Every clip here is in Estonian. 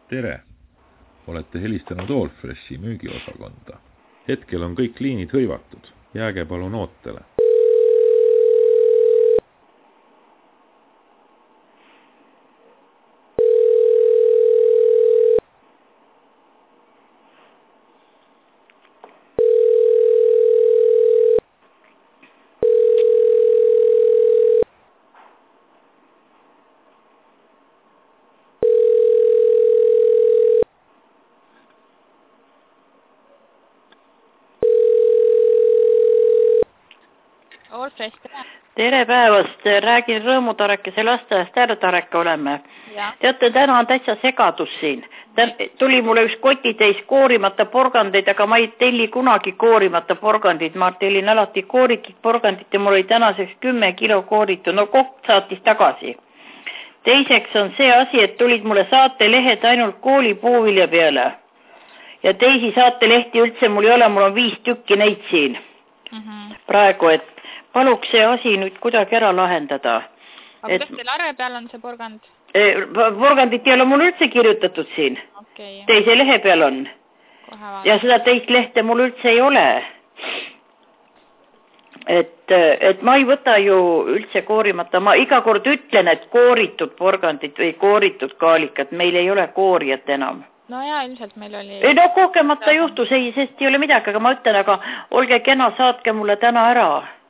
Tere! Olete helistanud Allfreshi müügiosakonda. Hetkel on kõik liinid hõivatud. Jääge palun ootele. Tere päevast, räägin Rõõmutarekese lasteaiast Ääretareka oleme. Ja. Teate, täna on täitsa segadus siin. Tuli mulle üks kotitäis koorimata porgandeid, aga ma ei telli kunagi koorimata porgandid. Ma tellin alati kooritud porgandit ja mul oli tänaseks 10 kilo kooritud. No koht saatis tagasi. Teiseks on see asi, et tulid mulle saatelehed ainult kooli puuvilja peale. Ja teisi saatelehti üldse mul ei ole, mul on 5 tükki neid siin. Praegu, et paluks see asi nüüd kuidagi ära lahendada. Aga kas teil arve peal on see porgand? Porgandit ei ole mul üldse kirjutatud siin. Okay. Teise lehe peal on. Ja seda teist lehte mul üldse ei ole. Et ma ei võta ju üldse koorimata. Ma iga kord ütlen, et kooritud porgandit või kooritud kaalikat. Meil ei ole koorijat enam. No jaa, ilmselt meil oli... Ei, no kogemata juhtus, sest ei ole midagi, aga ma ütlen, aga olge kena, saatke mulle täna ära.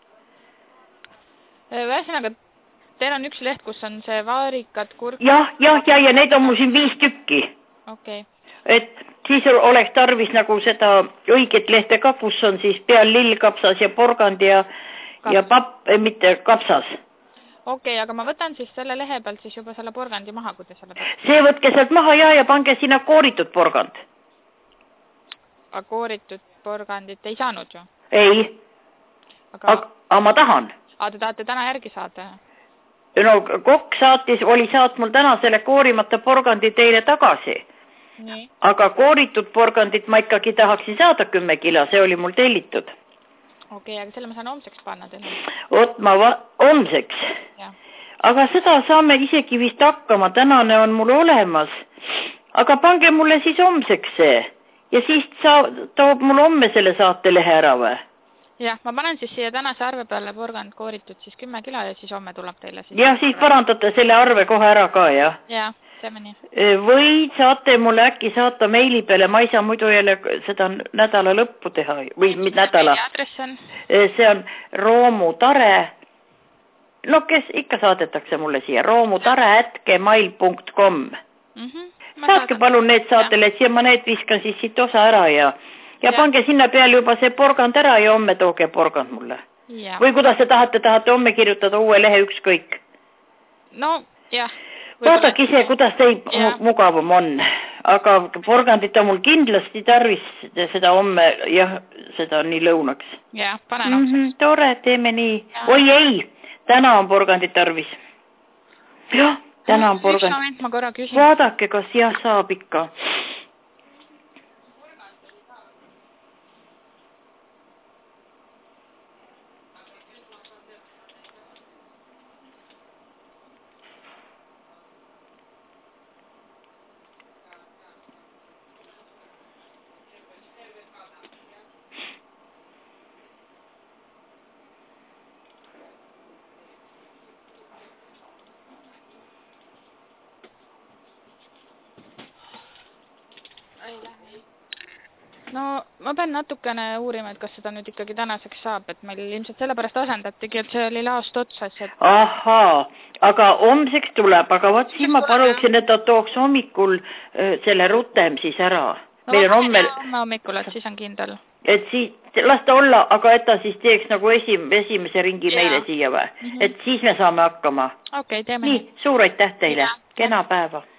Ühesõnaga, teil on üks leht, kus on see vaarikad, kurk... Ja neid on mul siin 5 tükki. Okay. Et siis oleks tarvis nagu seda õiget lehte ka, kus on siis peal lillkapsas ja porgand ja mitte kapsas. Okei, aga ma võtan siis selle lehe pealt siis juba selle porgandi maha, kui te selle pealt... See võtke sealt maha ja pange sinna kooritud porgand. Aga kooritud porgandit ei saanud ju? Ei. Aga ma tahan. Te tahate täna järgi saada? No kokk oli saat mul täna selle koorimata porgandi teile tagasi. Nii. Aga kooritud porgandit ma ikkagi tahaksin saada 10 kilo, see oli mul tellitud. Okei, aga selle ma saan homseks panna teile. Oot, homseks. Ja. Aga seda saame isegi vist hakkama, tänane on mul olemas. Aga pange mulle siis homseks see. Ja siis toob mul homme selle saatelehe ära või? Jah, ma panen siis siia tänase arve peale porgand kooritud siis 10 kilo ja siis homme tuleb teile siis... Ja siis parandate selle arve kohe ära ka, jah? Jah, teeme nii. Või saate mulle äkki saata meili peale, ma ei saa muidu jälle seda nädala lõppu teha, või mis nädala? Aadress on? See on Roomutare, no kes ikka saadetakse mulle siia, roomutare@gmail.com. Saatke palun need saatele, siia ma need viskan siis siit osa ära ja pange sinna peal juba see porgand ära ja homme tooge porgand mulle. Ja. Või kuidas te tahate homme kirjutada uue lehe ükskõik? No, jah. Vaadake ise, kuidas teil mugavam on. Aga porgandit on mul kindlasti tarvis seda homme, jah, seda nii lõunaks. Jah, panen homseks. Tore, teeme nii. Oi ei, täna on porgandit tarvis. Jah, täna on porgandit. Üks moment, ma korra küsin. Vaadake, kas jah saab ikka. No, ma pean natukene uurima, et kas seda nüüd ikkagi tänaseks saab, et meil ilmselt sellepärast asendatigi, et see oli laast otsas. Et... Ahaa, aga homseks tuleb, aga vaat siin ma paluksin, et ta tooks hommikul selle rutem siis ära. No, homme hommikul, et siis on kindel. Et siis, las ta olla, aga et ta siis teeks nagu esimese ringi meile siia või. Et siis me saame hakkama. Okei, teeme nii. Suur aitäh teile, kena päeva.